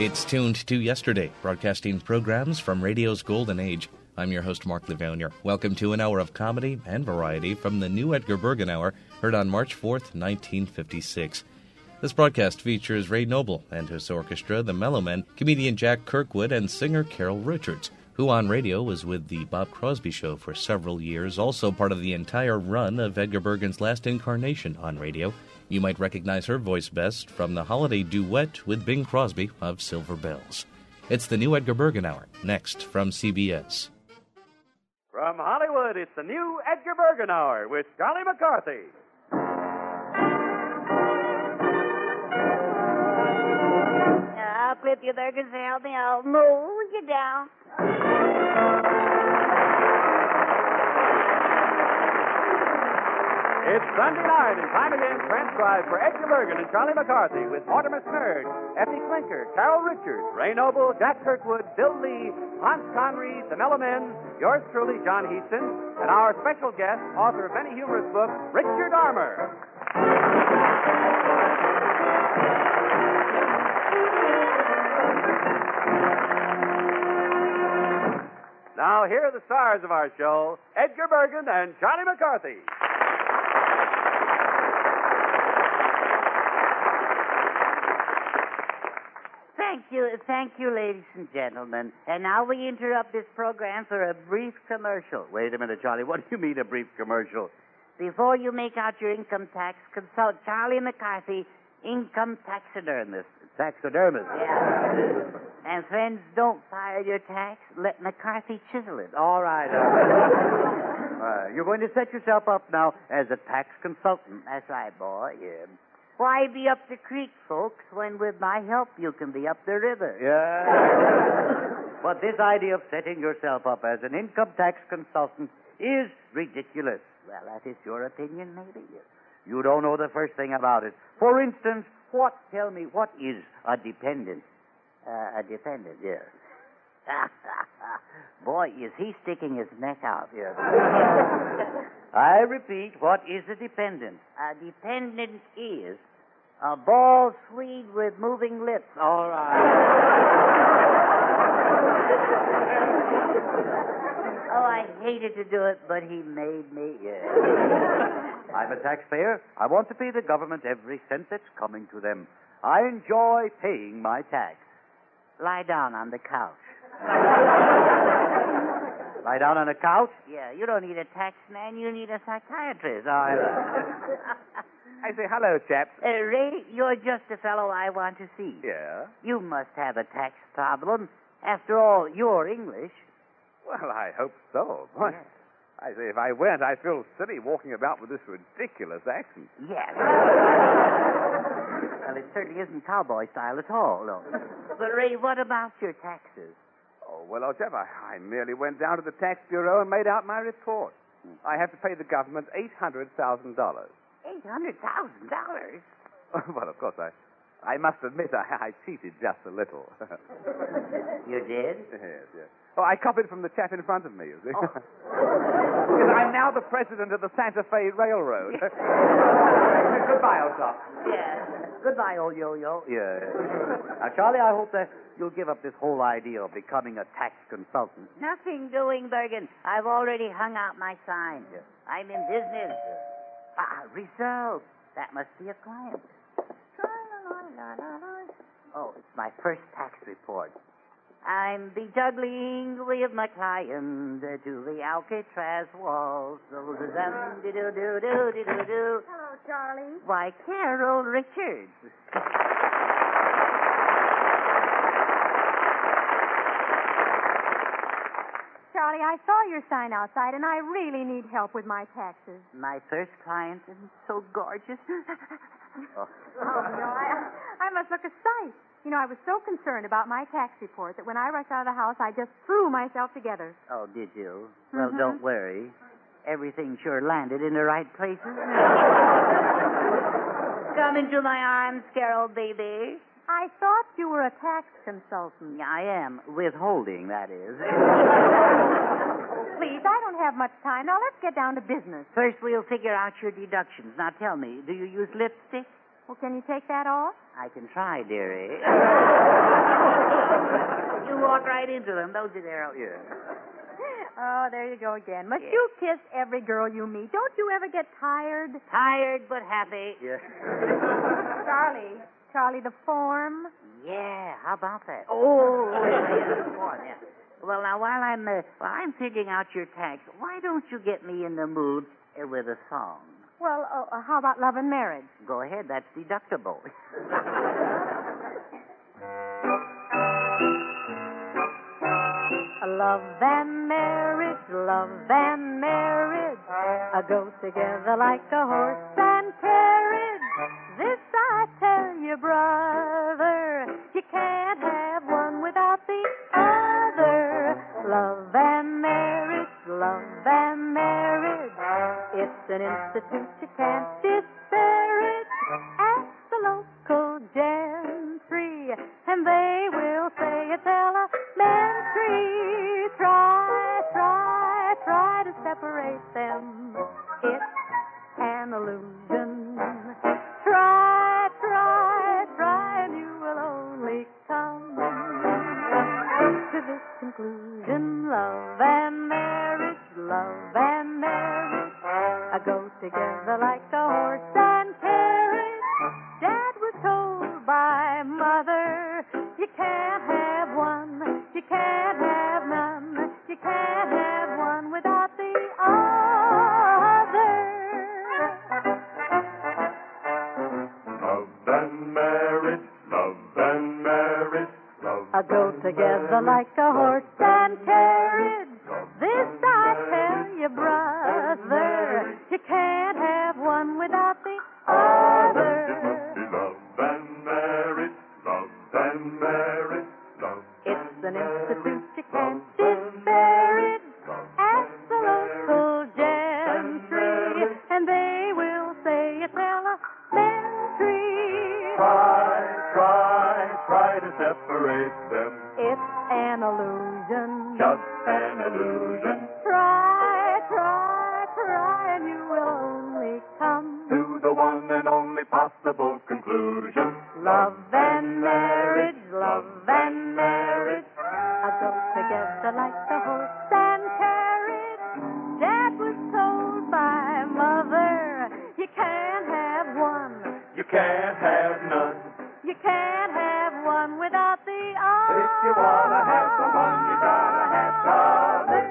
It's tuned to yesterday, broadcasting programs from radio's golden age. I'm your host, Mark Livonier. Welcome to an hour of comedy and variety from the new Edgar Bergen Hour, heard on March 4th, 1956. This broadcast features Ray Noble and his orchestra, the Mellowmen, comedian Jack Kirkwood, and singer Carol Richards, who on radio was with the Bob Crosby Show for several years, also part of the entire run of Edgar Bergen's last incarnation on radio. You might recognize her voice best from the holiday duet with Bing Crosby of Silver Bells. It's the new Edgar Bergen Hour, next from CBS. From Hollywood, it's the new Edgar Bergen Hour with Charlie McCarthy. I'll clip you there, Gazelle. I'll mold you down. It's Sunday night, and time again transcribed for Edgar Bergen and Charlie McCarthy with Mortimer Snerd, Effie Clinker, Carol Richards, Ray Noble, Jack Kirkwood, Bill Lee, Hans Conried, the Mellowmen, yours truly, John Heaston, and our special guest, author of many humorous books, Richard Armour. Now, here are the stars of our show, Edgar Bergen and Charlie McCarthy. Thank you, ladies and gentlemen. And now we interrupt this program for a brief commercial. Wait a minute, Charlie. What do you mean, a brief commercial? Before you make out your income tax, consult Charlie McCarthy, income taxidermist. Taxidermist? Yeah. And friends, don't file your tax. Let McCarthy chisel it. All right. You're going to set yourself up now as a tax consultant. That's right, boy. Yeah. Why be up the creek, folks, when with my help you can be up the river? Yeah. But this idea of setting yourself up as an income tax consultant is ridiculous. Well, that is your opinion, maybe. You don't know the first thing about it. For instance, tell me, what is a dependent? A dependent, yes. Boy, is he sticking his neck out. Yes. I repeat, what is a dependent? A dependent is a ball Swede with moving lips. All right. Oh, I hated to do it, but he made me. Yeah. I'm a taxpayer. I want to pay the government every cent that's coming to them. I enjoy paying my tax. Lie down on the couch. Lie down on a couch? Yeah, you don't need a tax man. You need a psychiatrist. I say, hello, chaps. Ray, you're just the fellow I want to see. Yeah? You must have a tax problem. After all, you're English. Well, I hope so. Boy, yeah. I say, if I went, I'd feel silly walking about with this ridiculous accent. Yes. Well, it certainly isn't cowboy style at all, no. But, Ray, what about your taxes? Oh, well, old chap, I merely went down to the tax bureau and made out my report. I have to pay the government $800,000. $800,000? Well, of course, I must admit I cheated just a little. You did? Yes. Oh, I copied from the chap in front of me, you see. Oh. Because I'm now the president of the Santa Fe Railroad. Goodbye, old top. Yeah. Goodbye, old yo-yo. Yeah. Now, Charlie, I hope that you'll give up this whole idea of becoming a tax consultant. Nothing doing, Bergen. I've already hung out my sign. Yeah. I'm in business. Results. That must be a client. Oh, it's my first tax report. I'm be juggling with my client to the Alcatraz walls. Hello, Charlie. Why, Carol Richards. Charlie, I saw your sign outside, and I really need help with my taxes. My first client is so gorgeous. Oh, no, I must look a sight. You know, I was so concerned about my tax report that when I rushed out of the house, I just threw myself together. Oh, did you? Well, don't worry. Everything sure landed in the right places. Come into my arms, Carol, baby. I thought you were a tax consultant. I am. Withholding, that is. Please, I don't have much time. Now, let's get down to business. First, we'll figure out your deductions. Now, tell me, do you use lipstick? Well, can you take that off? I can try, dearie. You walk right into them, don't you, there? Yeah. Oh, there you go again. Must you kiss every girl you meet? Don't you ever get tired? Tired but happy. Yeah. Charlie, the form. Yeah, how about that? Oh, yeah, the form, yeah. Well, now, while I'm figuring out your tax, why don't you get me in the mood with a song? Well, how about love and marriage? Go ahead, that's deductible. Love and marriage, go together like a horse and carriage. This I tell you, brother, you can't have one without the other. Love and marriage, it's an institute you can't disparage. Ask the local gentry, and they will say it's elementary. Try to separate them. It's an illusion. Try, and you will only come to this conclusion. Love and marriage, go together like a horse and carriage. Dad was told by Mother, you can't have one, you can't have none, you can't have one without the other. Love and marriage, Go together like a horse and carriage. This I tell you, brother, you can't have one without the other. Love and marriage, It's an institute you can't disparage. Ask the local gentry, and they will say it's elementary. Try to separate them. It's an illusion. Just an illusion. Try, and you will only come To the one and only possible conclusion. love and marriage, go together like the horse and carriage. Dad was told by Mother, you can't have one, You can't have none. you can't have one without the other. If you wanna have the one, you gotta have the other.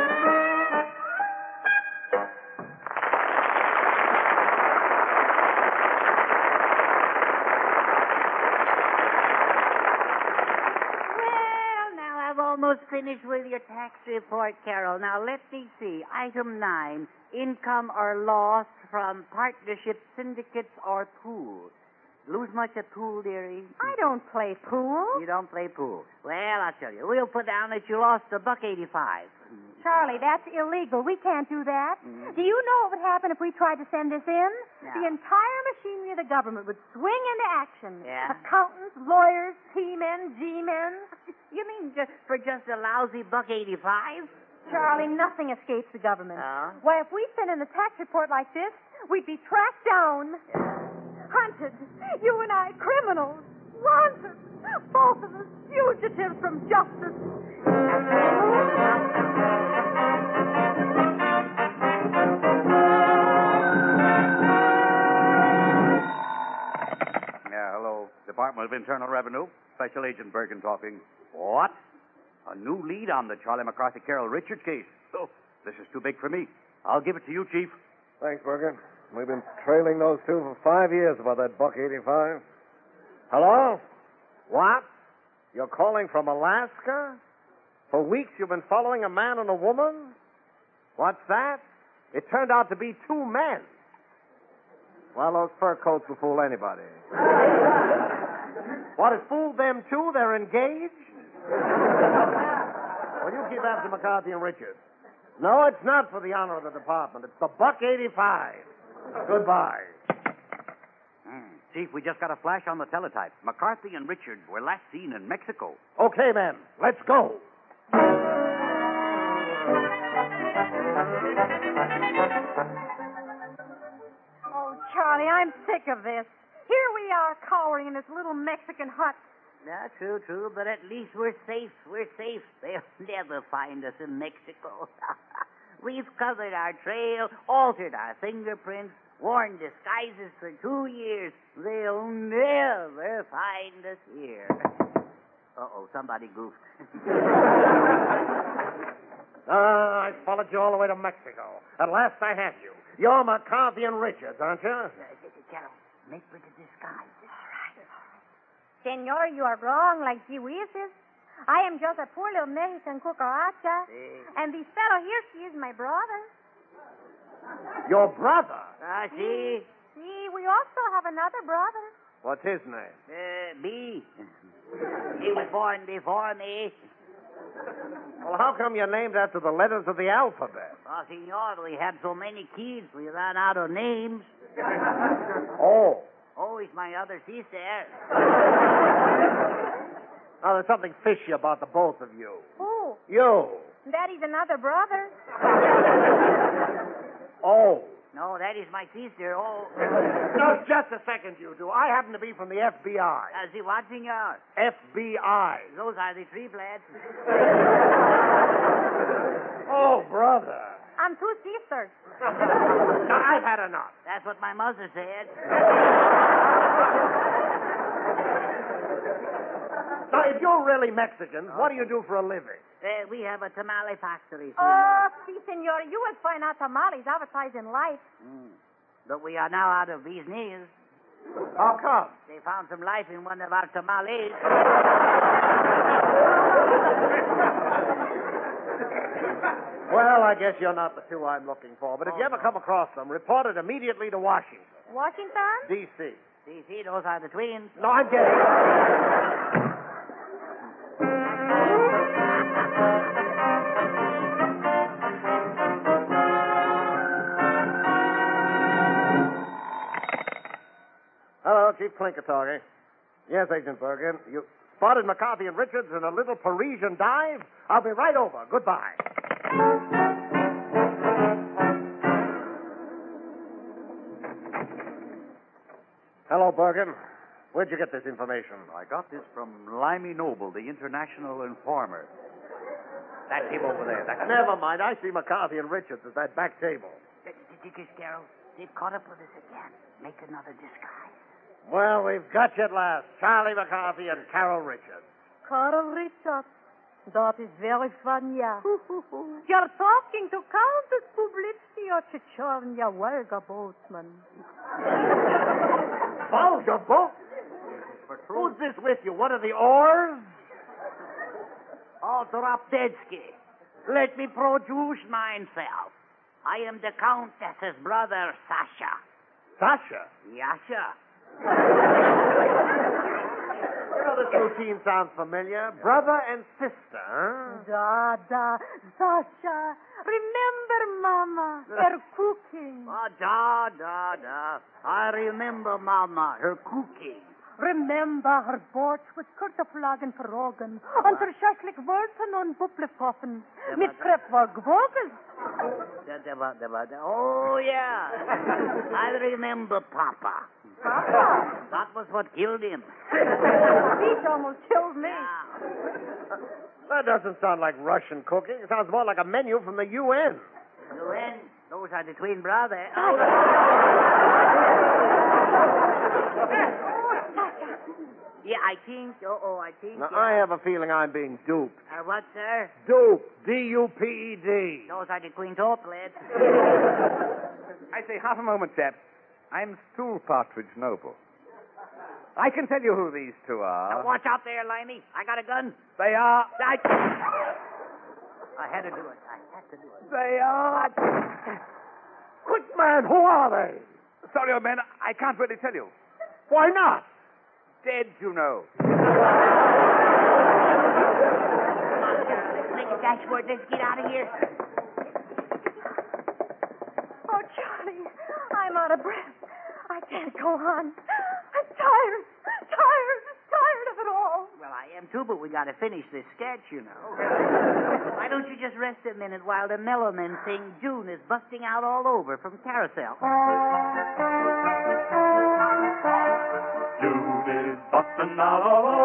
Well, now I've almost finished with your tax report, Carol. Now, let me see. Item 9, income or loss from partnerships, syndicates, or pools. Lose much at pool, dearie? I don't play pool. You don't play pool. Well, I'll tell you. We'll put down that you lost $1.85. Charlie, that's illegal. We can't do that. Mm. Do you know what would happen if we tried to send this in? No. The entire machinery of the government would swing into action. Yeah? Accountants, lawyers, T-men, G-men. You mean for just a lousy $1.85? Charlie, nothing escapes the government. Oh? Why, if we sent in a tax report like this, we'd be tracked down, hunted. You and I, criminals, wanted, both of us fugitives from justice. Yeah, hello. Department of Internal Revenue. Special Agent Bergen talking. What? A new lead on the Charlie McCarthy Carol Richards case. Oh, this is too big for me. I'll give it to you, Chief. Thanks, Bergen. We've been trailing those two for 5 years about that $1.85. Hello? What? You're calling from Alaska? For weeks you've been following a man and a woman? What's that? It turned out to be 2 men. Well, those fur coats will fool anybody. What, it fooled them too? They're engaged? Well, you keep after McCarthy and Richards. No, it's not for the honor of the department. It's the $1.85. Goodbye. Chief, we just got a flash on the teletype. McCarthy and Richards were last seen in Mexico. Okay, then. Let's go. Oh, Charlie, I'm sick of this. Here we are cowering in this little Mexican hut. Yeah, true, but at least we're safe. We're safe. They'll never find us in Mexico. We've covered our trail, altered our fingerprints, worn disguises for 2 years. They'll never find us here. Uh-oh, somebody goofed. I followed you all the way to Mexico. At last I have you. You're McCarthy and Richards, aren't you? Carol, make for the disguise. Senor, you are wrong like gee whizzes. I am just a poor little Mexican cucaracha. And this fellow here, she is my brother. Your brother? See? See, we also have another brother. What's his name? B. He was born before me. Well, how come you're named after the letters of the alphabet? Oh, senor, we had so many kids, we ran out of names. Oh. Oh, he's my other sister. Now, there's something fishy about the both of you. Who? You. That is another brother. Oh. No, that is my sister. Oh. No, just a second, you two. I happen to be from the FBI. See what, senor? FBI. Those are the three flats. Oh, brother. I'm two sisters. Now, I've had enough. That's what my mother said. Now, if you're really Mexicans, what do you do for a living? We have a tamale factory, senor. Oh, see, senor, you will find our tamales advertised in life. But we are now out of business. How come? They found some life in one of our tamales. Well, I guess you're not the two I'm looking for. But if you ever come across them, report it immediately to Washington. Washington? D.C. See, those are the twins. No, I'm kidding. Hello, Chief Clinker talking. Yes, Agent Bergen. You spotted McCarthy and Richards in a little Parisian dive? I'll be right over. Goodbye. Hello, Bergen. Where'd you get this information? I got this from Limey Noble, the international informer. That's him over there. Never mind. I see McCarthy and Richards at that back table. Did you kiss Carol? They've caught up with us again. Make another disguise. Well, we've got you at last. Charlie McCarthy and Carol Richards. Carl Richards. That is very funny. You're talking to Countess Publitzia Chichornia, Welga boatman. Vulgar boat? Who's this with you? One of the oars? Oh, Drapdetsky, let me produce myself. I am the Countess's brother, Sasha. Sasha? Yasha. You know, this routine sounds familiar. Brother and sister, huh? Da, Sasha. Remember, Mama, her cooking. Oh, da. I remember Mama, her cooking. Remember her Borch with Kurtaflagen Verrogen und her Schaschlik Wurzeln und Bupplekoffen mit Kreppwurgwogen. Oh, yeah. I remember Papa. Papa? That was what killed him. He almost killed me. Yeah. That doesn't sound like Russian cooking. It sounds more like a menu from the UN. UN? Those are the twin brothers. Yeah, I think. Now, I have a feeling I'm being duped. What, sir? Duped. D-U-P-E-D. Those are the quintuplets. I say, half a moment, chap. I'm Stool Partridge Noble. I can tell you who these two are. Now, watch out there, Limey. I got a gun. They are... I had to do it. They are... Quick, man, who are they? Sorry, old man, I can't really tell you. Why not? Dead, you know. Let's make a dash for it. Let's get out of here. Oh, Charlie, I'm out of breath. I can't go on. I'm tired of it all. Well, I am too, but we got to finish this sketch, you know. Why don't you just rest a minute while the mellow men sing June is busting out all over from Carousel. bustin' out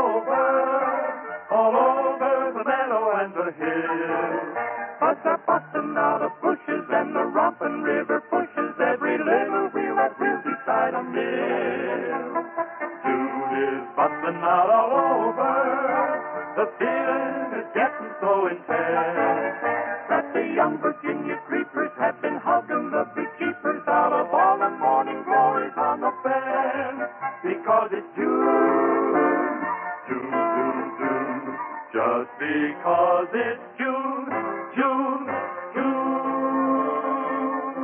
all over the meadow and the hill. Butts are bustin' out of bushes and the rompin' river pushes every little wheel that wheels beside a mill. Jude is bustin' out all over. The feeling is getting so intense that the young Virginia creepers have been hugging the big keepers out of all the morning glories on the fence. Because it's June, June, June, June. Just because it's June, June, June.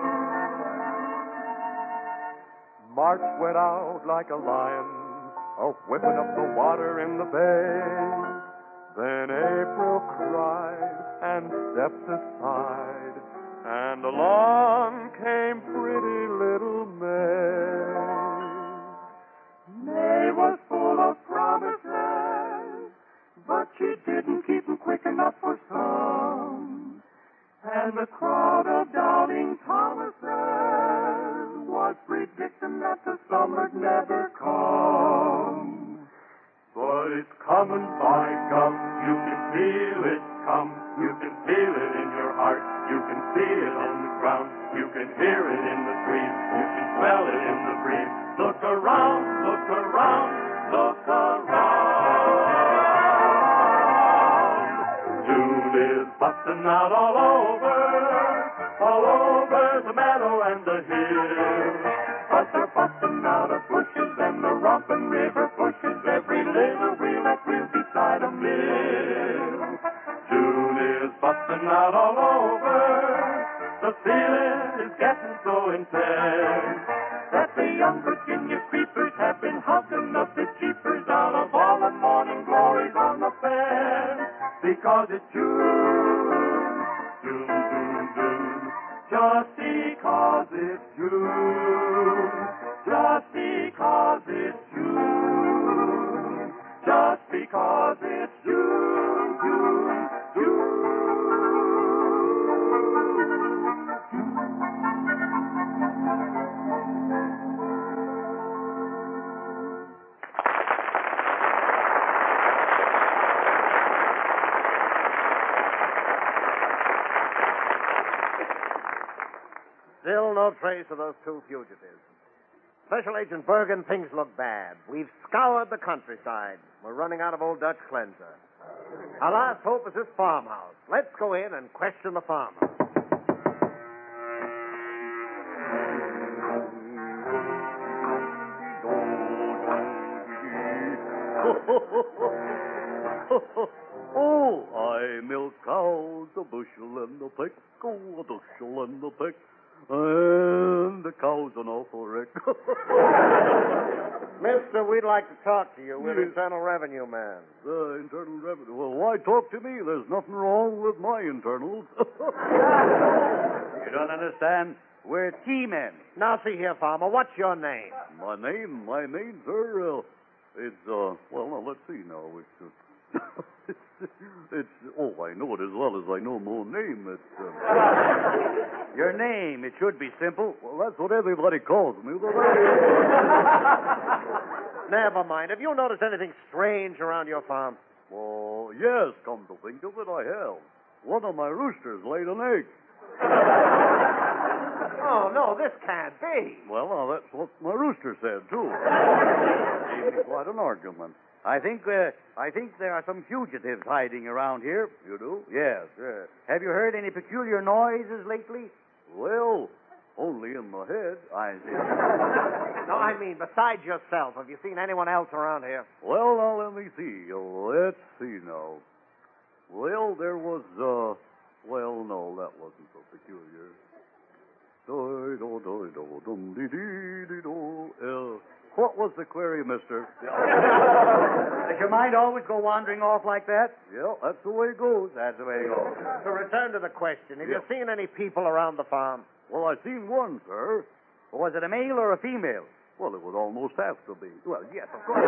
March went out like a lion, whipping up the water in the bay. Then April cried and stepped aside, and along came pretty little May. May was full of promises, but she didn't keep them quick enough for some. And the crowd of doubting Thomases was predicting that the summer'd never come. But it's coming, by gum, you can feel it come. You can feel it in your heart, you can see it on the ground. You can hear it in the trees, you can smell it in the breeze. Look around, look around, look around. June is bustin' out all over the meadow and the hill. Butts are bustin' out of bushes and the rompin' river pushes every little wheel that wheels beside a mill. June is bustin' out all over. The feeling is getting so intense that the young Virginia creepers have been hugging up the keepers out of all the morning glories on the fence. Because it's June, June, June, June. Just because it's June. Just because it's June. Just because it's June, June, June. Still no trace of those two fugitives. Special Agent Bergen, things look bad. We've scoured the countryside. We're running out of Old Dutch cleanser. Our last hope is this farmhouse. Let's go in and question the farmer. Oh, I milk cows a bushel and a peck, a bushel and a peck, and the cow's an awful wreck. Mister, we'd like to talk to you. We're Internal Revenue man. The Internal Revenue. Well, why talk to me? There's nothing wrong with my internals. You don't understand? We're T-men. Now, see here, farmer, what's your name? My name, sir, well, now, let's see now. I know it as well as I know my own name. Your name, it should be simple. Well, that's what everybody calls me. Never mind. Have you noticed anything strange around your farm? Oh, yes, come to think of it, I have. One of my roosters laid an egg. Oh, no, this can't be. Well, now, that's what my rooster said, too. Gave me quite an argument. I think there are some fugitives hiding around here. You do? Yes. Have you heard any peculiar noises lately? Well, only in my head. I see. No, I mean, besides yourself, have you seen anyone else around here? Well, now, let me see. Let's see now. Well, there was, well, no, that wasn't so peculiar. What was the query, mister? Does your mind always go wandering off like that? Yeah, that's the way it goes. That's the way it goes. To return to the question, have you seen any people around the farm? Well, I seen one, sir. Was it a male or a female? Well, it would almost have to be. Well, yes, of course.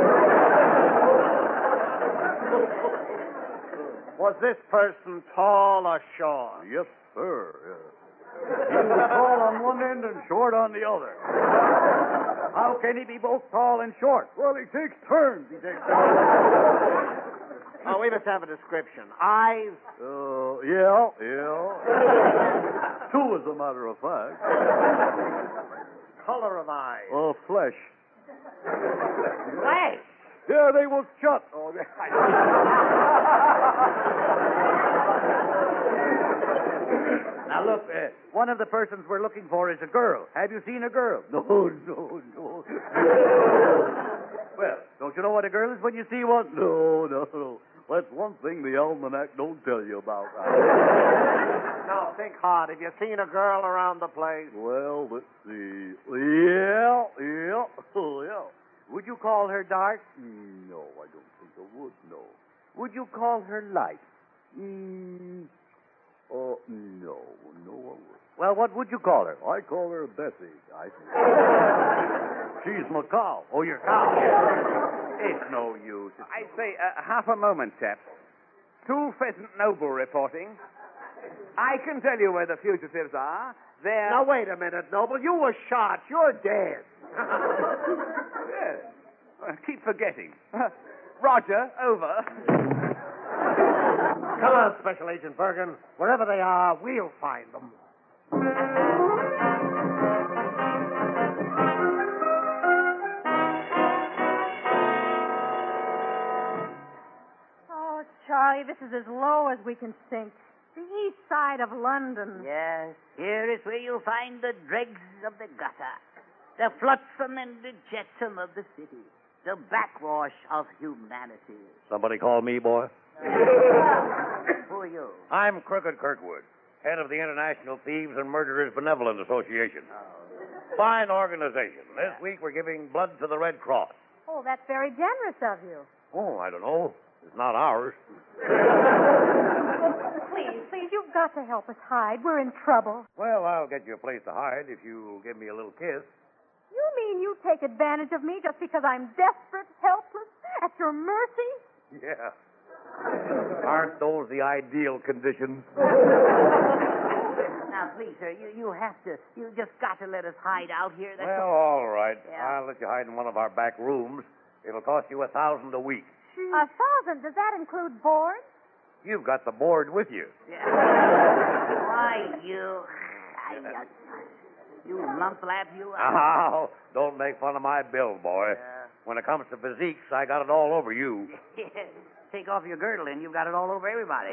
Was this person tall or short? Yes, sir. Yes. He was tall on one end and short on the other. How can he be both tall and short? Well, he takes turns. He takes turns. Oh, we must have a description. Eyes. Yeah. Two, as a matter of fact. Color of eyes. Flesh. Flesh. Yeah, they will shut. Now, look, one of the persons we're looking for is a girl. Have you seen a girl? No. Well, don't you know what a girl is when you see one? No. That's one thing the almanac don't tell you about. Now, think hard. Have you seen a girl around the place? Well, let's see. Yeah. Would you call her dark? No, I don't think I would, no. Would you call her light? No, I would. Well, what would you call her? I call her Bessie, I think. She's my cow. Oh, your cow. It's no use. I say, half a moment, chaps. Tool Pheasant Noble reporting. I can tell you where the fugitives are. They're... Now, wait a minute, Noble. You were shot. You're dead. Yes. Keep forgetting. Roger, over. Come on, Special Agent Bergen. Wherever they are, we'll find them. Oh, Charlie, this is as low as we can sink. The east side of London. Yes, here is where you'll find the dregs of the gutter, the flotsam and the jetsam of the city, the backwash of humanity. Somebody call me, boy? Who are you? I'm Crooked Kirkwood, head of the International Thieves and Murderers Benevolent Association. Fine organization. This week we're giving blood to the Red Cross. Oh, that's very generous of you. Oh, I don't know. It's not ours. Please, you've got to help us hide. We're in trouble. Well, I'll get you a place to hide if you'll give me a little kiss. You mean you take advantage of me just because I'm desperate, helpless, at your mercy? Yeah. Aren't those the ideal conditions? Now, please, sir, you just got to let us hide out here. That's Well, all right. Yeah. I'll let you hide in one of our back rooms. It'll cost you $1,000 a week. 1,000? Does that include board? You've got the board with you. Yeah. Why, you lump-lap, you. Oh, don't make fun of my build, boy. When it comes to physiques, I got it all over you. Take off your girdle and you've got it all over everybody.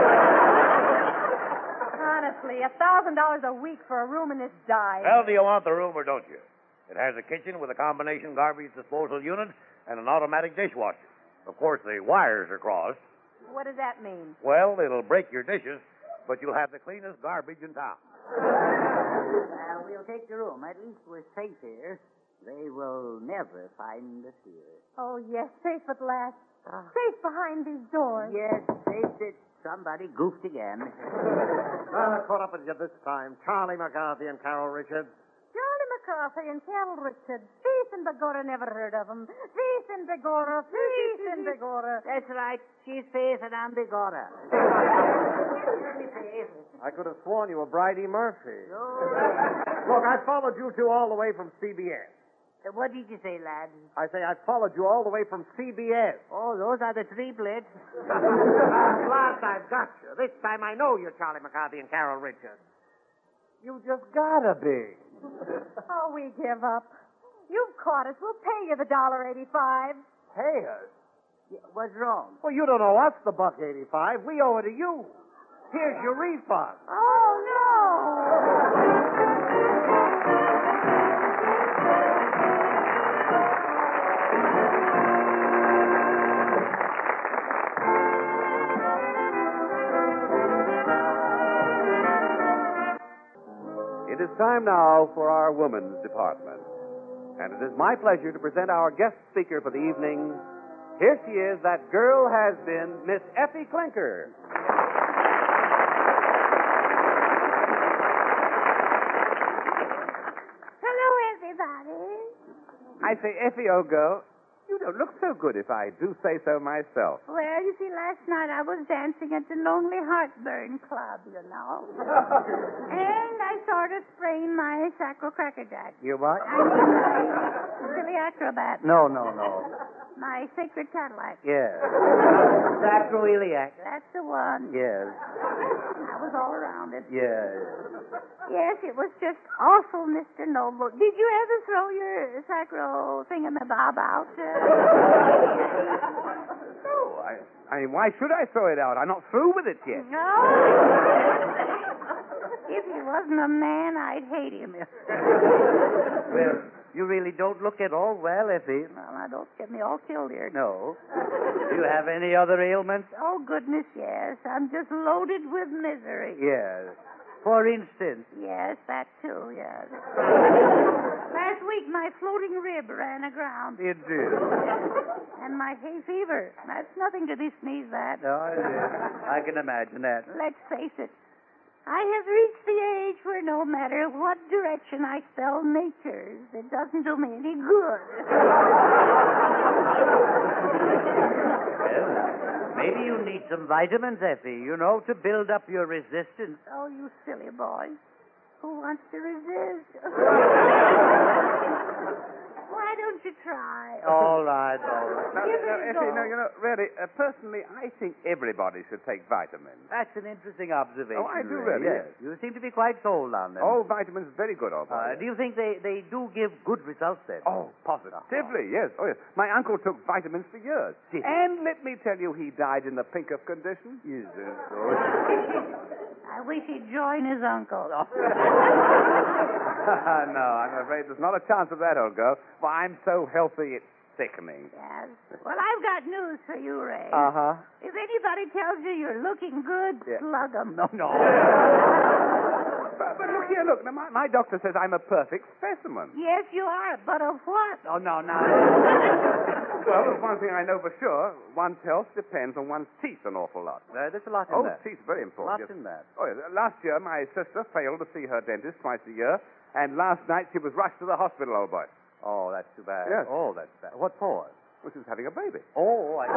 Honestly, $1,000 a week for a room in this dive. Well, do you want the room or don't you? It has a kitchen with a combination garbage disposal unit and an automatic dishwasher. Of course, the wires are crossed. What does that mean? Well, it'll break your dishes, but you'll have the cleanest garbage in town. Well, we'll take the room. At least we're safe here. They will never find us here. Oh, yes, safe at last. Safe behind these doors. Yes, safe that somebody goofed again. Caught up with you this time. Charlie McCarthy and Carol Richards. Charlie McCarthy and Carol Richards. Peace and Begorra, never heard of them. Peace and Begorra, peace and Begorra. That's right. She's Faith and I'm Begorra. I could have sworn you were Bridie Murphy. Look, I followed you two all the way from CBS. What did you say, lad? I say I followed you all the way from CBS. Oh, those are the triplets. Last I've got you. This time I know you're Charlie McCarthy and Carol Richards. You just gotta be. Oh, we give up. You've caught us. We'll pay you the $1.85. Pay us? What's wrong? Well, you don't owe us the $1.85. We owe it to you. Here's your refund. Oh, no. It is time now for our women's department. And it is my pleasure to present our guest speaker for the evening. Here she is, that girl has been, Miss Effie Clinker. Hello, everybody. I say, Effie, old girl, you don't look so good if I do say so myself. Well, you see, last night I was dancing at the Lonely Heartburn Club, you know. And I I sort of sprained my sacrocrackerjack. You what? Silly acrobat. No. My sacred Cadillac. Yes. Sacroiliac. That's the one. Yes. I was all around it. Yes. Yes, it was just awful, Mr. Noble. Did you ever throw your sacro thingamabob out? No, I mean, why should I throw it out? I'm not through with it yet. No. If he wasn't a man, I'd hate him. Well, you really don't look at all well, Effie. Well, now, don't get me all killed here. No. Do you have any other ailments? Oh, goodness, yes. I'm just loaded with misery. Yes. For instance? Yes, that too, yes. Last week, my floating rib ran aground. It did. And my hay fever. That's nothing to be sneezed at. No, it is. I can imagine that. Let's face it. I have reached the age where no matter what direction I spell nature's, it doesn't do me any good. Well, maybe you need some vitamins, Effie, to build up your resistance. Oh, you silly boy. Who wants to resist? Why don't you try? All right. No, Effie, really, personally, I think everybody should take vitamins. That's an interesting observation. Oh, I do Ray. really, Yes. You seem to be quite sold on them. Oh, vitamins, very good, old boy. Do you think they do give good results then? Oh, positively, yes. Oh, yes. My uncle took vitamins for years. Did he? And let me tell you, he died in the pink of condition. Yes, I wish he'd join his uncle. No, I'm afraid there's not a chance of that, old girl. For I'm so healthy, it's sickening. Yes. Well, I've got news for you, Ray. Uh-huh. If anybody tells you you're looking good, slug 'em. No. But look here, look. Now, my doctor says I'm a perfect specimen. Yes, you are, but of what? Oh, no. Well, there's one thing I know for sure. One's health depends on one's teeth an awful lot. There's a lot in Oh, that. teeth, very important. Lots in that. Oh, yes. Last year, my sister failed to see her dentist twice a year, and last night she was rushed to the hospital, old boy. Oh, that's too bad. Yes. Oh, that's bad. What for? Well, she was having a baby. Oh, I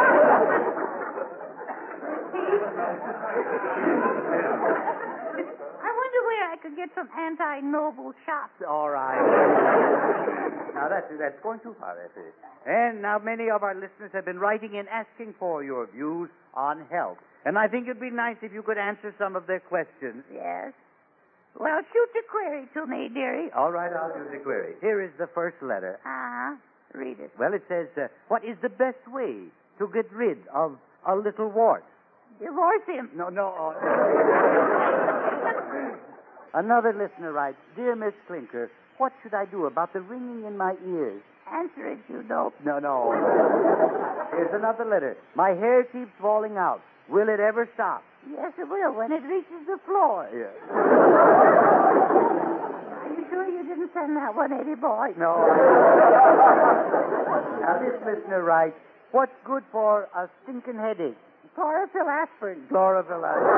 I wonder where I could get some anti-noble shots. All right. Now, that's going too far, Effie. And now many of our listeners have been writing in asking for your views on health. And I think it'd be nice if you could answer some of their questions. Yes. Well, shoot the query to me, dearie. All right, I'll do the query. Here is the first letter. Read it. Well, it says, what is the best way to get rid of a little wart? Divorce him. No. Another listener writes, Dear Miss Clinker, what should I do about the ringing in my ears? Answer it, you dope. No. Here's another letter. My hair keeps falling out. Will it ever stop? Yes, it will when it reaches the floor. Yeah. Are you sure you didn't send that 180 boy? No. Now, this listener writes, what's good for a stinking headache? Chlorophyll aspirin. Chlorophyll aspirin.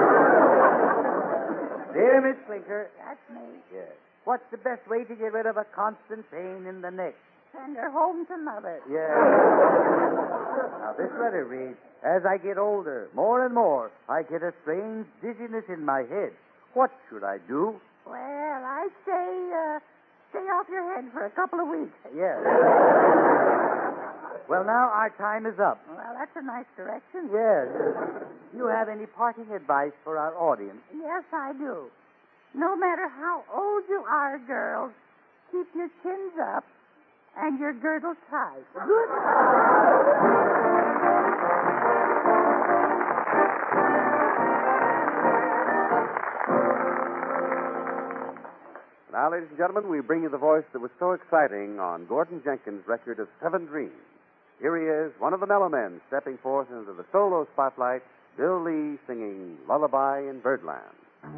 Dear Miss Clinker. That's me. Yes. What's the best way to get rid of a constant pain in the neck? Send her home to mother. Yes. Now, this letter reads, as I get older, more and more, I get a strange dizziness in my head. What should I do? Well, I say, stay off your head for a couple of weeks. Yes. Well, now our time is up. Well, that's a nice direction. Yes. Do you have any parting advice for our audience? Yes, I do. No matter how old you are, girls, keep your chins up and your girdle tight. Good. Now, ladies and gentlemen, we bring you the voice that was so exciting on Gordon Jenkins' record of 7 Dreams. Here he is, one of the Mellow Men, stepping forth into the solo spotlight, Bill Lee singing Lullaby in Birdland.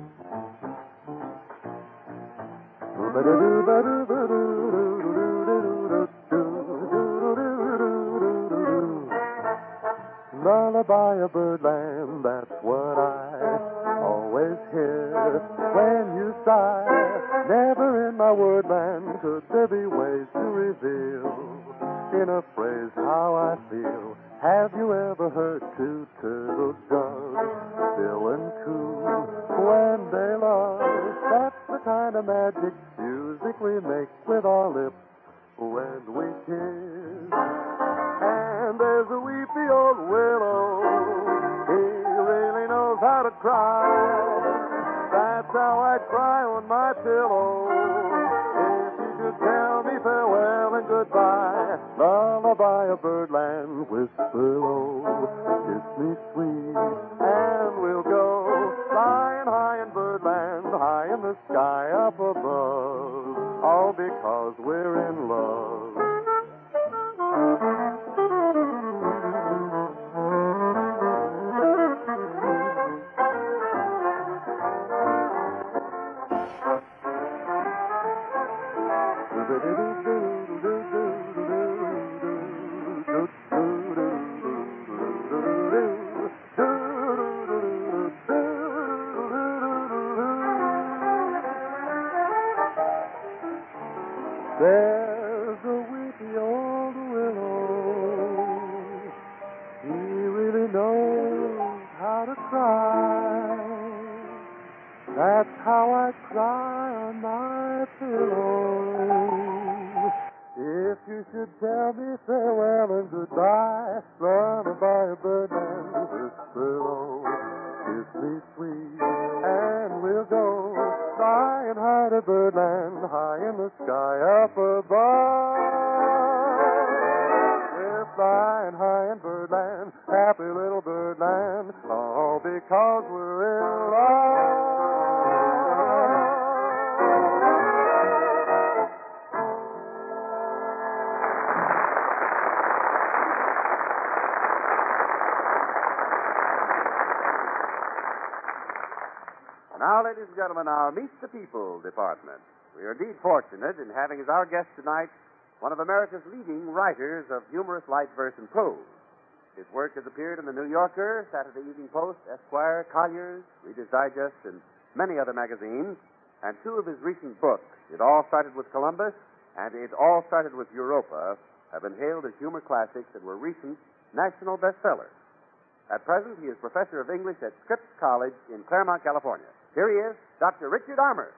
Lullaby of Birdland, that's what I always hear when you sigh. Never in my wordland could there be ways to reveal in a phrase how I feel. Have you ever heard two turtle doves, still and cool, when they love? That's the magic music we make with our lips when we kiss. And there's a weepy old willow, he really knows how to cry. That's how I cry on my pillow. If you should tell me farewell and goodbye, lullaby of birdland, whisper low, kiss me sweet, and we'll go flying high in birdland, high in the sky up above, all because we're in love. There's a weepy old willow, he really knows how to cry. That's how I cry on my pillow. If you should tell me farewell and goodbye, lullaby of birdland, whisper low, kiss me sweet, and we'll go flying high to birdland, high in the sky up above. We're flying high in birdland, happy little birdland, all because we're in love. Now, ladies and gentlemen, our Meet the People department. We are indeed fortunate in having as our guest tonight one of America's leading writers of humorous light verse and prose. His work has appeared in the New Yorker, Saturday Evening Post, Esquire, Collier's, Reader's Digest, and many other magazines. And two of his recent books, It All Started with Columbus and It All Started with Europa, have been hailed as humor classics and were recent national bestsellers. At present, he is professor of English at Scripps College in Claremont, California. Here he is, Dr. Richard Armour.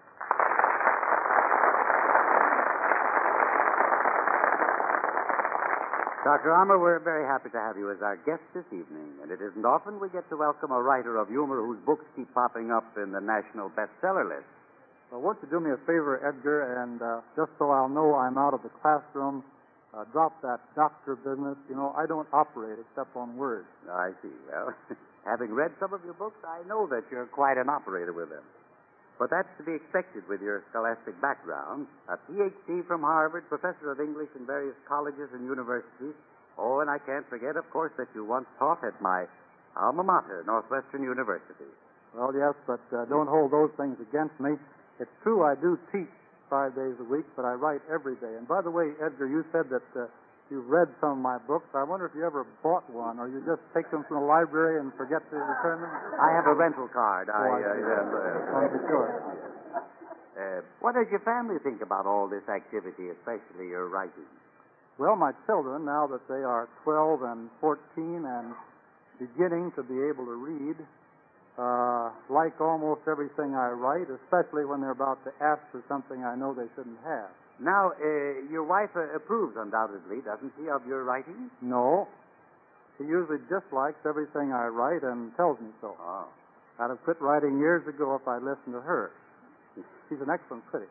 Dr. Armour, we're very happy to have you as our guest this evening, and it isn't often we get to welcome a writer of humor whose books keep popping up in the national bestseller list. Well, won't you do me a favor, Edgar, and just so I'll know I'm out of the classroom, drop that doctor business. You know, I don't operate except on words. I see. Well, having read some of your books, I know that you're quite an operator with them. But that's to be expected with your scholastic background. A Ph.D. from Harvard, professor of English in various colleges and universities. Oh, and I can't forget, of course, that you once taught at my alma mater, Northwestern University. Well, yes, but don't hold those things against me. It's true I do teach 5 days a week, but I write every day. And by the way, Edgar, you said that you've read some of my books. I wonder if you ever bought one, or you just take them from the library and forget to return them? I have a rental card. Sure. What does your family think about all this activity, especially your writing? Well, my children, now that they are 12 and 14 and beginning to be able to read, like almost everything I write, especially when they're about to ask for something I know they shouldn't have. Now, your wife approves, undoubtedly, doesn't she, of your writing? No. She usually dislikes everything I write and tells me so. Oh. I'd have quit writing years ago if I'd listened to her. She's an excellent critic.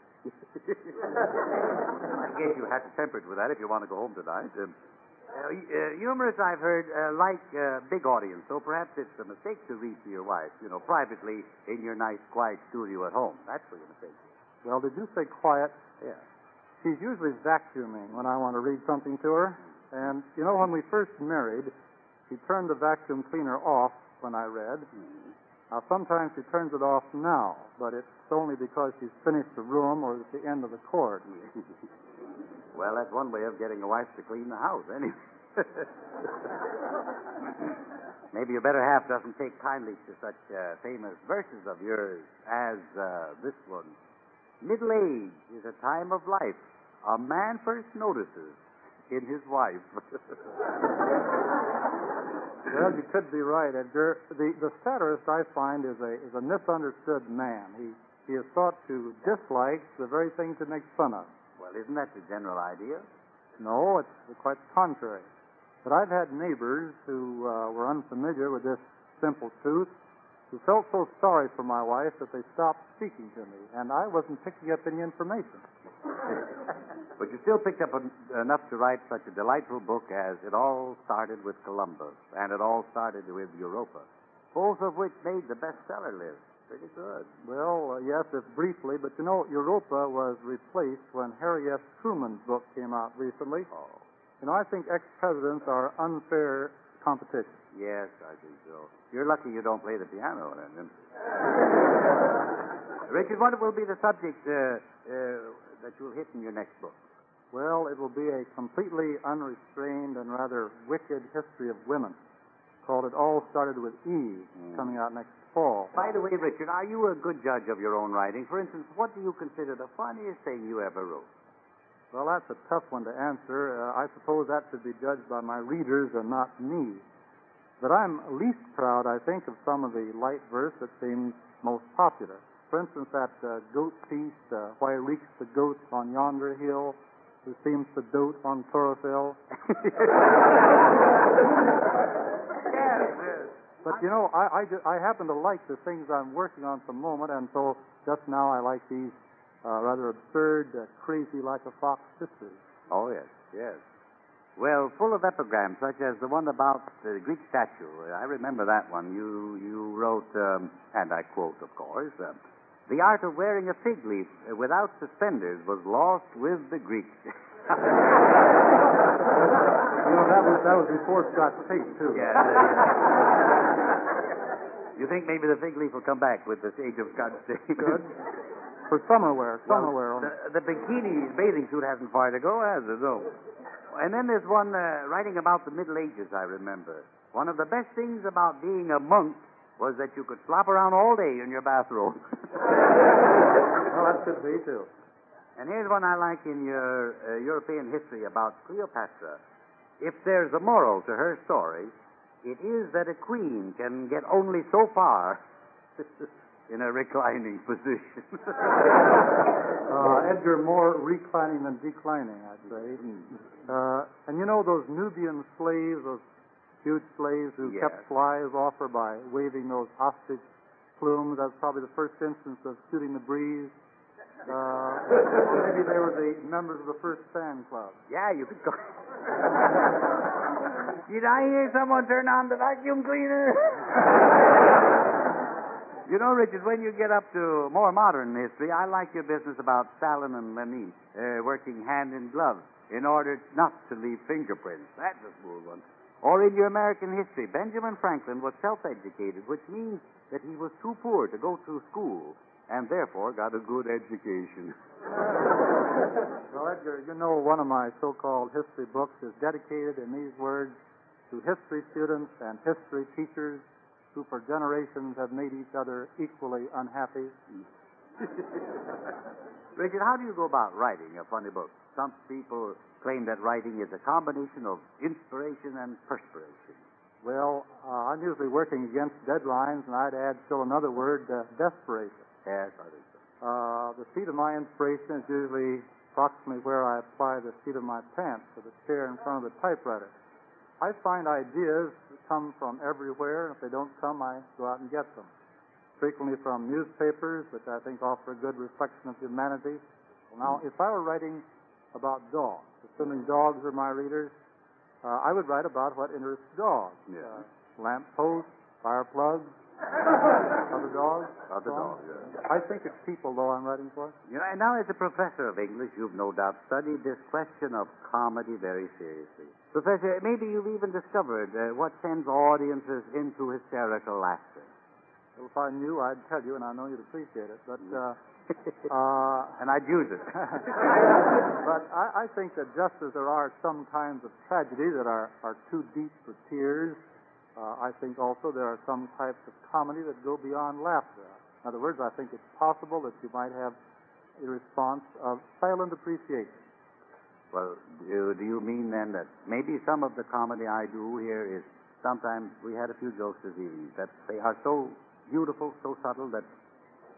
I guess you have to temper it with that if you want to go home tonight. Humorists, I've heard, like big audience, so perhaps it's a mistake to read to your wife, you know, privately in your nice, quiet studio at home. That's where your mistake is. Well, did you say quiet? Yeah. She's usually vacuuming when I want to read something to her. And, you know, when we first married, she turned the vacuum cleaner off when I read. Now, sometimes she turns it off now, but it's only because she's finished the room or at the end of the cord. Well, that's one way of getting a wife to clean the house, anyway. Maybe your better half doesn't take kindly to such famous verses of yours as this one. Middle age is a time of life a man first notices in his wife. Well, you could be right, Edgar. The satirist, I find, is a misunderstood man. He he is thought to dislike the very things he makes fun of. Well, isn't that the general idea? No, it's quite the contrary. But I've had neighbors who were unfamiliar with this simple truth, who felt so sorry for my wife that they stopped speaking to me, and I wasn't picking up any information. But you still picked up enough to write such a delightful book as It All Started with Columbus and It All Started with Europa, both of which made the bestseller list. Pretty good. Well, yes, if briefly, but you know, Europa was replaced when Harry S. Truman's book came out recently. Oh. You know, I think ex-presidents are unfair competition. Yes, I think so. You're lucky you don't play the piano, then. Richard, what will be the subject that you'll hit in your next book? Well, it will be a completely unrestrained and rather wicked history of women, called It All Started with Eve, coming out next fall. By the way, Richard, are you a good judge of your own writing? For instance, what do you consider the funniest thing you ever wrote? Well, that's a tough one to answer. I suppose that should be judged by my readers and not me. But I'm least proud, I think, of some of the light verse that seems most popular. For instance, that goat feast, why reeks the goat on yonder hill, who seems to dote on chlorophyll. But, you know, I happen to like the things I'm working on at the moment, and so just now I like these rather absurd, crazy like a fox sisters. Oh, yes, yes. Well, full of epigrams, such as the one about the Greek statue. I remember that one. You wrote, and I quote, of course, the art of wearing a fig leaf without suspenders was lost with the Greeks. You know, that was before Scott Tate, too. Yes. You think maybe the fig leaf will come back with this age of Scott Tate? Good. For summer wear. The bikini bathing suit hasn't far to go, has it? No. And then there's one writing about the Middle Ages, I remember. One of the best things about being a monk was that you could flop around all day in your bathrobe. Well, that should be, too. And here's one I like in your European history about Cleopatra. If there's a moral to her story, it is that a queen can get only so far in a reclining position. Edgar, more reclining than declining, I'd say. And you know those Nubian slaves, those huge slaves who kept flies off her by waving those ostrich plumes? That's probably the first instance of shooting the breeze. Maybe they were the members of the first fan club. Yeah, you could go. Did I hear someone turn on the vacuum cleaner? You know, Richard, when you get up to more modern history, I like your business about Stalin and Lenin working hand in glove in order not to leave fingerprints. That's a smooth one. Or in your American history, Benjamin Franklin was self-educated, which means that he was too poor to go through school and therefore got a good education. Well, Edgar, you know one of my so-called history books is dedicated in these words to history students and history teachers who for generations have made each other equally unhappy. Richard, how do you go about writing a funny book? Some people claim that writing is a combination of inspiration and perspiration. Well, I'm usually working against deadlines, and I'd add still another word, desperation. Yes, I think so. The seat of my inspiration is usually approximately where I apply the seat of my pants to the chair in front of the typewriter. I find ideas come from everywhere. If they don't come, I go out and get them. Frequently from newspapers, which I think offer a good reflection of humanity. Well, now, if I were writing about dogs, assuming dogs are my readers, I would write about what interests dogs. Yeah. Lamp posts, fire plugs, other dogs. Other dogs, yeah. I think it's people, though, I'm writing for. You know, and now as a professor of English, you've no doubt studied this question of comedy very seriously. Professor, maybe you've even discovered what sends audiences into hysterical laughter. Well, if I knew, I'd tell you, and I know you'd appreciate it. But and I'd use it. But I think that just as there are some kinds of tragedy that are too deep for tears, I think also there are some types of comedy that go beyond laughter. In other words, I think it's possible that you might have a response of silent appreciation. Well, do you mean then that maybe some of the comedy I do here is sometimes we had a few jokes this evening that they are so beautiful, so subtle that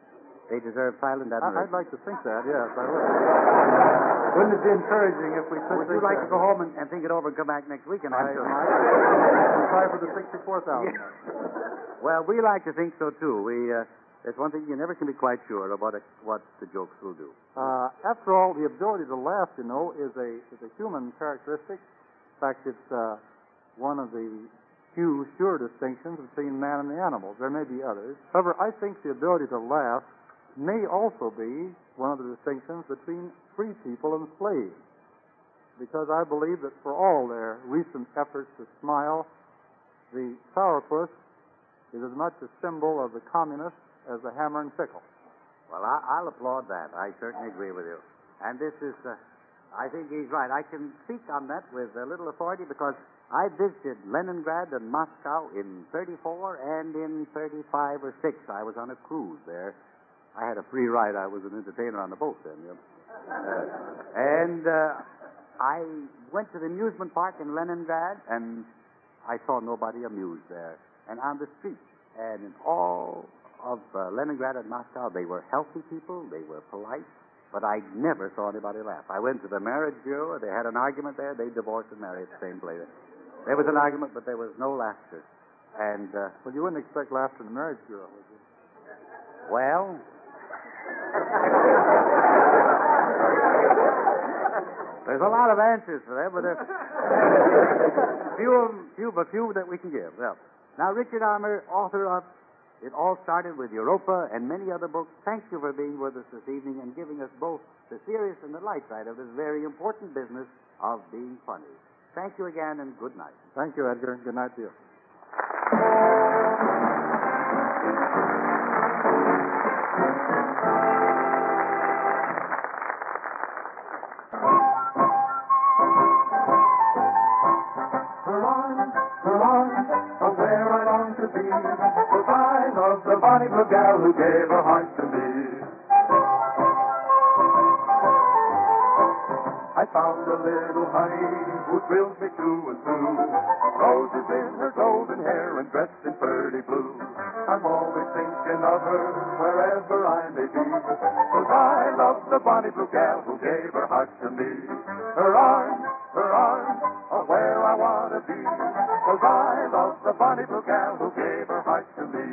They deserve silent I'd admiration. like to think that, yes, I would. Wouldn't it be encouraging if we could Would you think like that? to go home and think it over and come back next week and I answer? might try for the 64,000. Well, we like to think so, too. There's one thing you never can be quite sure about what the jokes will do. After all, the ability to laugh, is a human characteristic. In fact, it's one of the few sure distinctions between man and the animals. There may be others. However, I think the ability to laugh may also be one of the distinctions between free people and slaves. Because I believe that for all their recent efforts to smile, the sourpuss is as much a symbol of the communist as the hammer and sickle. Well, I'll applaud that. I certainly agree with you. And this is, I think he's right. I can speak on that with a little authority because I visited Leningrad and Moscow in 34 and in 35 or 6. I was on a cruise there. I had a free ride. I was an entertainer on the boat then. You know. I went to the amusement park in Leningrad, and I saw nobody amused there. And on the street, and in all of Leningrad and Moscow, they were healthy people, they were polite, but I never saw anybody laugh. I went to the marriage bureau, they had an argument there, they divorced and married at the same place. There was an argument, but there was no laughter. And, well, you wouldn't expect laughter in the marriage bureau, would you? Well, there's a lot of answers for that, but there's few that we can give. Well, now, Richard Armour, author of It All Started with Europa and many other books, thank you for being with us this evening and giving us both the serious and the light side of this very important business of being funny. Thank you again, and good night. Thank you, Edgar. Good night to you. Bonnie blue gal who gave her heart to me. I found a little honey who thrills me through and through. Roses in her golden hair and dressed in pretty blue. I'm always thinking of her wherever I may be. 'Cause I love the bonnie blue gal who gave her heart to me. Her arms are where I want to be. 'Cause I love the bonnie blue gal who gave her heart to me.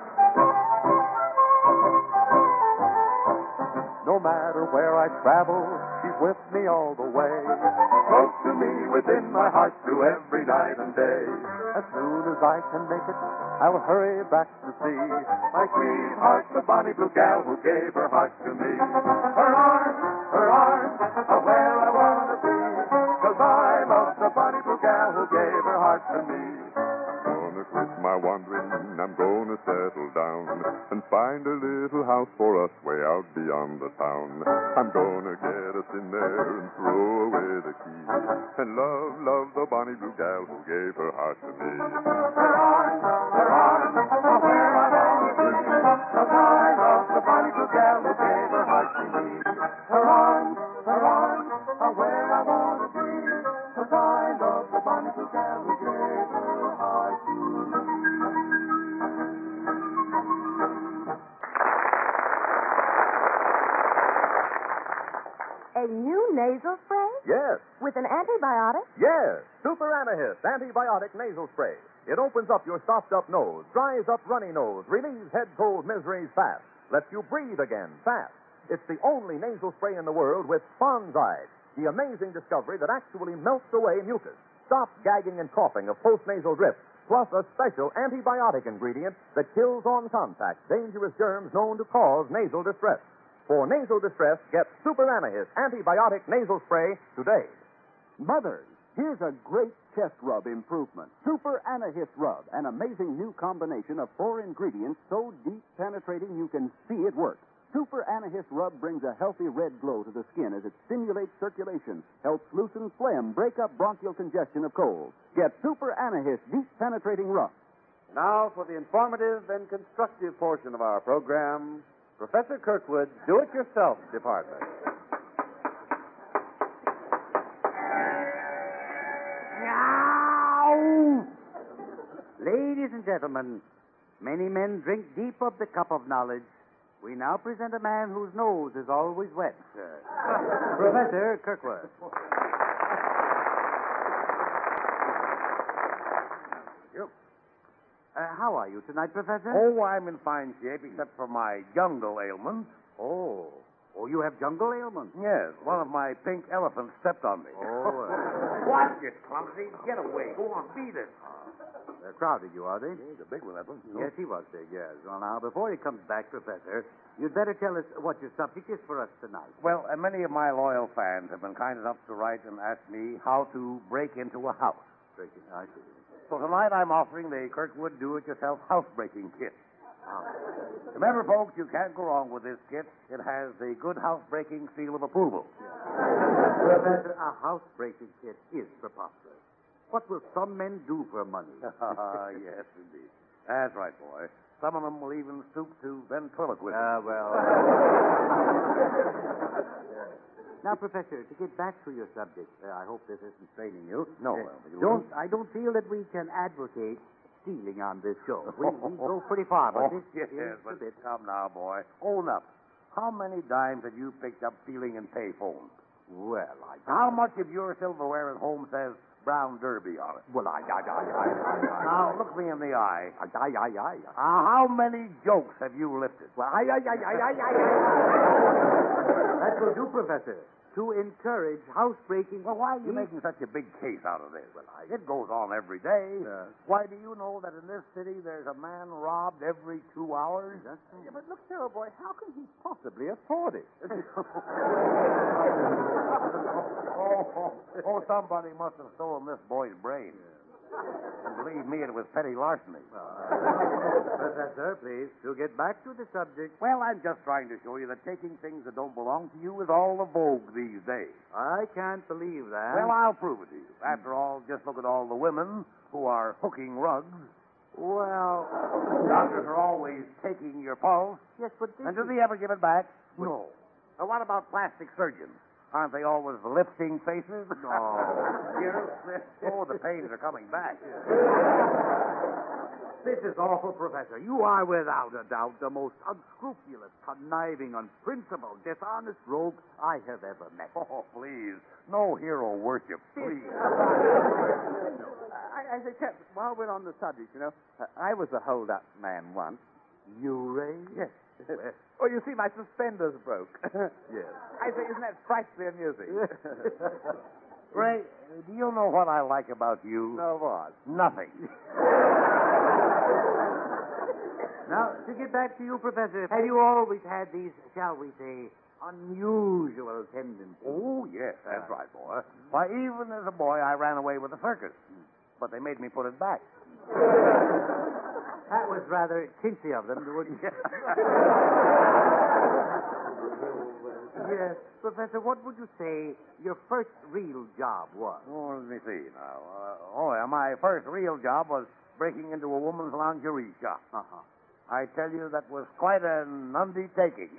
No matter where I travel, she's with me all the way. Close to me within my heart through every night and day. As soon as I can make it, I'll hurry back to see my sweetheart, the bonnie blue gal who gave her heart to me. Her arms are where I want to be. 'Cause I love the bonnie blue gal who gave her heart to me. Gonna quit my wandering, I'm gonna settle down and find a little house for us way out beyond the town. I'm gonna get us in there and throw away the key and love the bonnie blue gal who gave her heart to me. Her arms are where I want to be. 'Cause I love the bonnie blue gal who gave her heart to me. Her arms are where I want to be. 'Cause I love the bonnie blue gal who gave her heart to me. A new nasal spray? Yes. With an antibiotic? Yes. Super Anahist Antibiotic Nasal Spray. It opens up your stopped up nose, dries up runny nose, relieves head cold miseries fast, lets you breathe again fast. It's the only nasal spray in the world with Fonzide, the amazing discovery that actually melts away mucus, stops gagging and coughing of postnasal drip, plus a special antibiotic ingredient that kills on contact dangerous germs known to cause nasal distress. For nasal distress, get Super Anahist Antibiotic Nasal Spray today. Mothers, here's a great chest rub improvement. Super Anahist Rub, an amazing new combination of 4 ingredients so deep penetrating you can see it work. Super Anahist Rub brings a healthy red glow to the skin as it stimulates circulation, helps loosen phlegm, break up bronchial congestion of colds. Get Super Anahist Deep Penetrating Rub. Now for the informative and constructive portion of our program, Professor Kirkwood's Do-It-Yourself Department. Now, ladies and gentlemen, many men drink deep of the cup of knowledge, we now present a man whose nose is always wet, Professor Kirkwood. How are you tonight, Professor? Oh, I'm in fine shape, except for my jungle ailments. Oh, you have jungle ailments? Yes, one of my pink elephants stepped on me. Watch it, clumsy. Get away. Go on, beat it. They're crowded, you are they? He's a big one, that one. Yes, he was big, yes. Well, now, before he comes back, Professor, you'd better tell us what your subject is for us tonight. Well, many of my loyal fans have been kind enough to write and ask me how to break into a house. I see. So tonight I'm offering the Kirkwood Do-It-Yourself Housebreaking Kit. Remember, folks, you can't go wrong with this kit. It has the good housebreaking seal of approval. Professor, a housebreaking kit is preposterous. What will some men do for money? Yes, indeed. That's right, boy. Some of them will even stoop to ventriloquism. Now, Professor, to get back to your subject, I hope this isn't straining you. No, I don't feel that we can advocate stealing on this show. We go pretty far, but this yes, is but a bit. come now, boy. Own up. How many dimes have you picked up stealing in payphones? Well, How much of your silverware at home says Brown Derby on it? Well, Now, look me in the eye. Aye. How many jokes have you lifted? Well, That will do, Professor. To encourage housebreaking. Well, why are you making such a big case out of this? It goes on every day. Why, do you know that in this city there's a man robbed every 2 hours? Yeah, but look, Terrell boy, how can he possibly afford it? Somebody must have stolen this boy's brain. And believe me, it was petty larceny. Professor, please, to get back to the subject. Well, I'm just trying to show you that taking things that don't belong to you is all the vogue these days. I can't believe that. Well, I'll prove it to you. After all, just look at all the women who are hooking rugs. Well, doctors are always taking your pulse. Yes, but And do they ever give it back? No. Now, what about plastic surgeons? Aren't they always lifting faces? No. Oh, the pains are coming back. This is awful, Professor. You are without a doubt the most unscrupulous, conniving, unprincipled, dishonest rogue I have ever met. Oh, please. No hero worship, please. I say, Cap, while we're on the subject, I was a hold-up man once. You, Ray? Yes. Well, you see, my suspenders broke. Yes. I say, isn't that frightfully amusing? Ray, do you know what I like about you? No, what? Nothing. Now, to get back to you, Professor, have you always had these, shall we say, unusual tendencies? Oh, yes, that's right, boy. Why, even as a boy, I ran away with a circus. But they made me put it back. That was rather chintzy of them, wouldn't you? Yes. Professor, what would you say your first real job was? Oh, let me see now. My first real job was breaking into a woman's lingerie shop. Uh-huh. I tell you, that was quite an undertaking.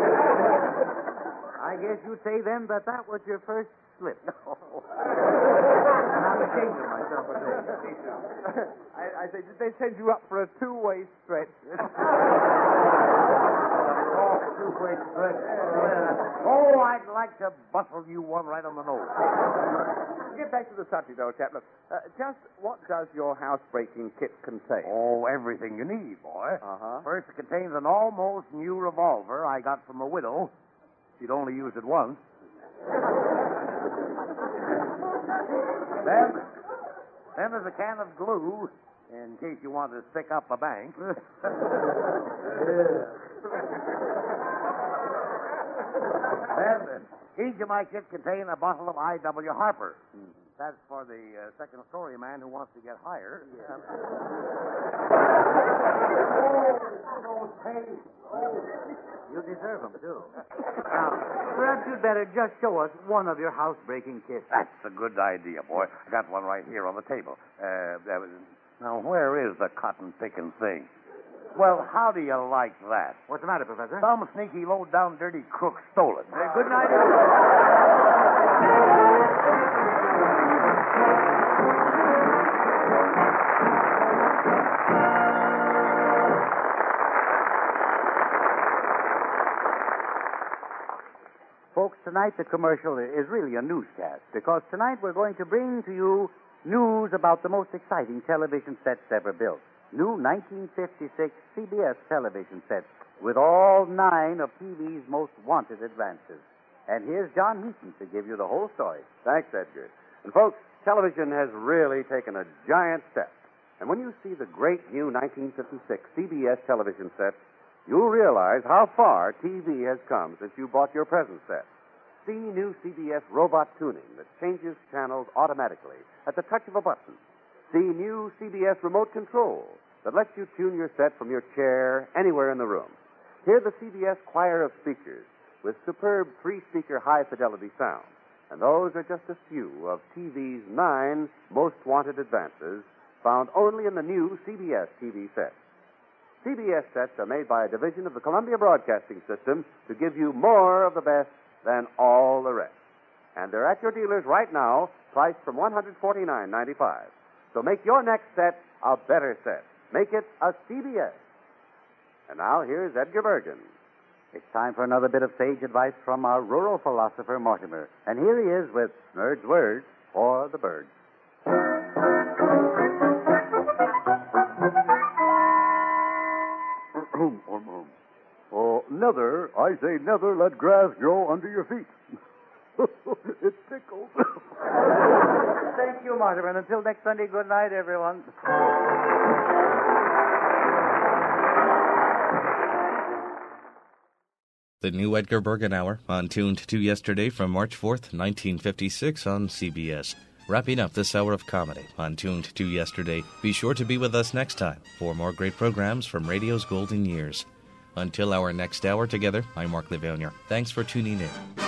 I guess you'd say then that was your first slip. And I'm ashamed of myself for saying that. I say, did they send you up for a two-way stretch? Two-way stretch. Oh, I'd like to bustle you one right on the nose. Get back to the subject, old chap. Look, just what does your housebreaking kit contain? Oh, everything you need, boy. Uh-huh. First, it contains an almost new revolver I got from a widow. She'd only used it once. Then there's a can of glue in case you want to stick up a bank. Then each of my kits contain a bottle of I.W. Harper. That's for the second-story man who wants to get higher. You deserve them, too. Now, perhaps you'd better just show us one of your housebreaking kits. That's a good idea, boy. I got one right here on the table. Now, where is the cotton-picking thing? Well, how do you like that? What's the matter, Professor? Some sneaky, low-down, dirty crook stole it. Good night. tonight the commercial is really a newscast because tonight we're going to bring to you news about the most exciting television sets ever built. New 1956 CBS television sets with all 9 of TV's most wanted advances. And here's John Heaton to give you the whole story. Thanks, Edgar. And folks, television has really taken a giant step. And when you see the great new 1956 CBS television set, you'll realize how far TV has come since you bought your present set. See new CBS robot tuning that changes channels automatically at the touch of a button. See new CBS remote control that lets you tune your set from your chair anywhere in the room. Hear the CBS choir of speakers with superb 3-speaker high-fidelity sound. And those are just a few of TV's 9 most wanted advances found only in the new CBS TV sets. CBS sets are made by a division of the Columbia Broadcasting System to give you more of the best than all the rest. And they're at your dealers right now, priced from $149.95. So make your next set a better set. Make it a CBS. And now here's Edgar Bergen. It's time for another bit of sage advice from our rural philosopher, Mortimer. And here he is with Nerd's Words for the Birds. Nether, I say nether, let grass grow under your feet. It tickles. Thank you, Mortimer. And until next Sunday, good night, everyone. The new Edgar Bergen Hour on Tuned to Yesterday from March 4th, 1956 on CBS. Wrapping up this hour of comedy on Tuned to Yesterday. Be sure to be with us next time for more great programs from radio's golden years. Until our next hour together, I'm Mark Levanier. Thanks for tuning in.